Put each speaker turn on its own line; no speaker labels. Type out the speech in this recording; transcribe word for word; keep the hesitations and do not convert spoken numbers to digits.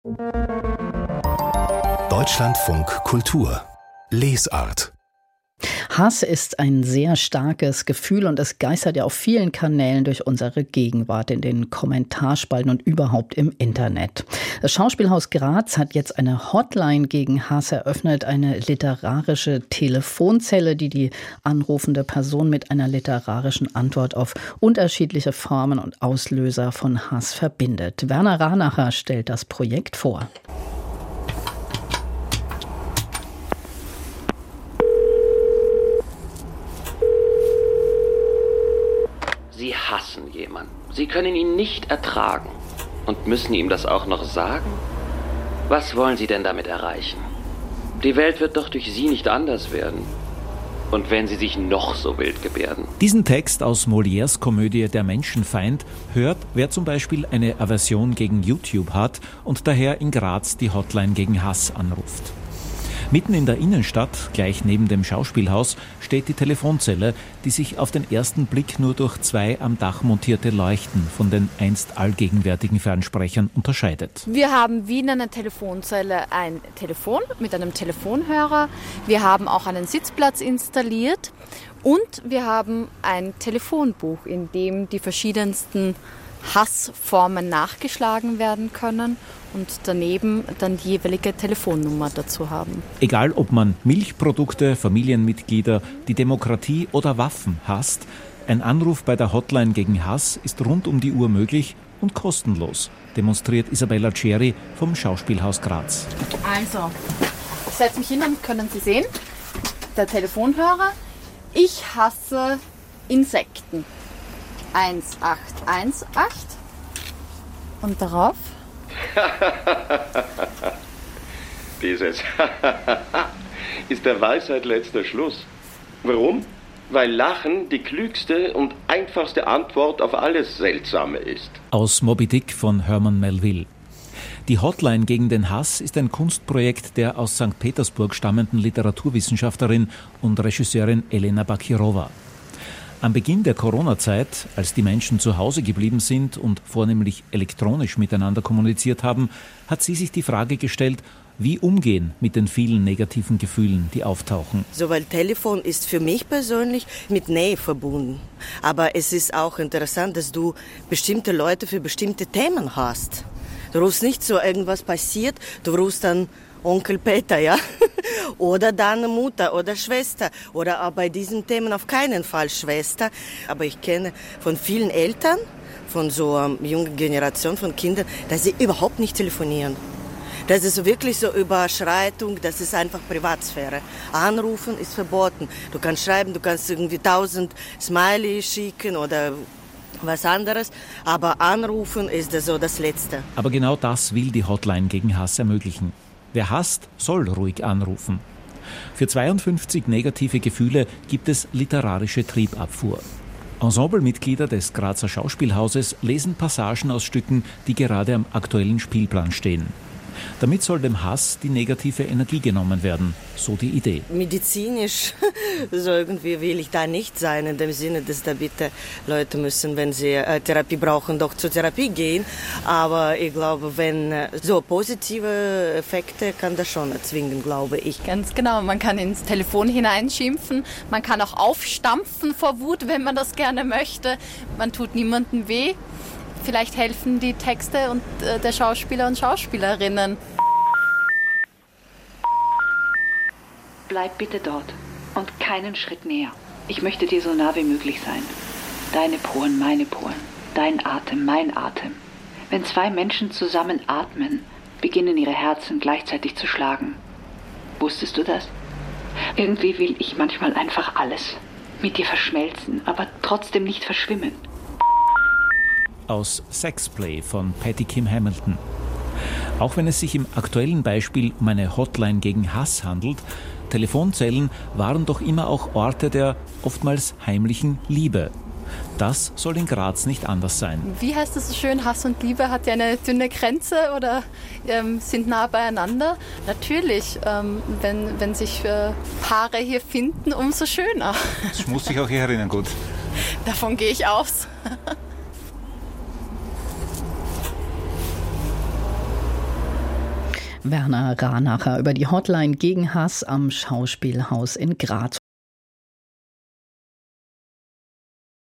Deutschlandfunk Kultur Lesart.
Hass ist ein sehr starkes Gefühl und es geistert ja auf vielen Kanälen durch unsere Gegenwart, in den Kommentarspalten und überhaupt im Internet. Das Schauspielhaus Graz hat jetzt eine Hotline gegen Hass eröffnet, eine literarische Telefonzelle, die die anrufende Person mit einer literarischen Antwort auf unterschiedliche Formen und Auslöser von Hass verbindet. Werner Ranacher stellt das Projekt vor.
Sie hassen jemanden. Sie können ihn nicht ertragen. Und müssen ihm das auch noch sagen? Was wollen Sie denn damit erreichen? Die Welt wird doch durch Sie nicht anders werden. Und wenn Sie sich noch so wild gebärden.
Diesen Text aus Molières Komödie Der Menschenfeind hört, wer zum Beispiel eine Aversion gegen YouTube hat und daher in Graz die Hotline gegen Hass anruft. Mitten in der Innenstadt, gleich neben dem Schauspielhaus, steht die Telefonzelle, die sich auf den ersten Blick nur durch zwei am Dach montierte Leuchten von den einst allgegenwärtigen Fernsprechern unterscheidet.
Wir haben wie in einer Telefonzelle ein Telefon mit einem Telefonhörer. Wir haben auch einen Sitzplatz installiert und wir haben ein Telefonbuch, in dem die verschiedensten Hassformen nachgeschlagen werden können und daneben dann die jeweilige Telefonnummer dazu haben.
Egal, ob man Milchprodukte, Familienmitglieder, die Demokratie oder Waffen hasst, ein Anruf bei der Hotline gegen Hass ist rund um die Uhr möglich und kostenlos, demonstriert Isabella Ceri vom Schauspielhaus Graz.
Also, ich setze mich hin und können Sie sehen, der Telefonhörer. Ich hasse Insekten. eins acht eins acht und darauf
Dieses ist der Weisheit letzter Schluss. Warum? Weil Lachen die klügste und einfachste Antwort auf alles Seltsame ist.
Aus Moby Dick von Herman Melville. Die Hotline gegen den Hass ist ein Kunstprojekt der aus Sankt Petersburg stammenden Literaturwissenschaftlerin und Regisseurin Elena Bakirova. Am Beginn der Corona-Zeit, als die Menschen zu Hause geblieben sind und vornehmlich elektronisch miteinander kommuniziert haben, hat sie sich die Frage gestellt, wie umgehen mit den vielen negativen Gefühlen, die auftauchen.
So, weil Telefon ist für mich persönlich mit Nähe verbunden. Aber es ist auch interessant, dass du bestimmte Leute für bestimmte Themen hast. Du rufst nicht so, irgendwas passiert, du rufst dann Onkel Peter, ja? Oder deine Mutter oder Schwester. Oder auch bei diesen Themen auf keinen Fall Schwester. Aber ich kenne von vielen Eltern, von so einer jungen Generation von Kindern, dass sie überhaupt nicht telefonieren. Das ist wirklich so Überschreitung, das ist einfach Privatsphäre. Anrufen ist verboten. Du kannst schreiben, du kannst irgendwie tausend Smiley schicken oder was anderes, aber anrufen ist das so das Letzte.
Aber genau das will die Hotline gegen Hass ermöglichen. Wer hasst, soll ruhig anrufen. Für zweiundfünfzig negative Gefühle gibt es literarische Triebabfuhr. Ensemblemitglieder des Grazer Schauspielhauses lesen Passagen aus Stücken, die gerade am aktuellen Spielplan stehen. Damit soll dem Hass die negative Energie genommen werden, so die Idee.
Medizinisch, so irgendwie will ich da nicht sein, in dem Sinne, dass da bitte Leute müssen, wenn sie äh, Therapie brauchen, doch zur Therapie gehen. Aber ich glaube, wenn äh, so positive Effekte kann das schon erzwingen, glaube ich.
Ganz genau, man kann ins Telefon hineinschimpfen, man kann auch aufstampfen vor Wut, wenn man das gerne möchte. Man tut niemandem weh. Vielleicht helfen die Texte und äh, der Schauspieler und Schauspielerinnen.
Bleib bitte dort und keinen Schritt näher. Ich möchte dir so nah wie möglich sein. Deine Poren, meine Poren. Dein Atem, mein Atem. Wenn zwei Menschen zusammen atmen, beginnen ihre Herzen gleichzeitig zu schlagen. Wusstest du das? Irgendwie will ich manchmal einfach alles. Mit dir verschmelzen, aber trotzdem nicht verschwimmen.
Aus Sexplay von Patty Kim Hamilton. Auch wenn es sich im aktuellen Beispiel um eine Hotline gegen Hass handelt, Telefonzellen waren doch immer auch Orte der oftmals heimlichen Liebe. Das soll in Graz nicht anders sein.
Wie heißt es so schön, Hass und Liebe hat ja eine dünne Grenze oder ähm, sind nah beieinander. Natürlich, ähm, wenn, wenn sich äh, Paare hier finden, umso schöner.
Das muss ich auch hier erinnern, gut.
Davon gehe ich aus.
Werner Ranacher über die Hotline gegen Hass am Schauspielhaus in Graz.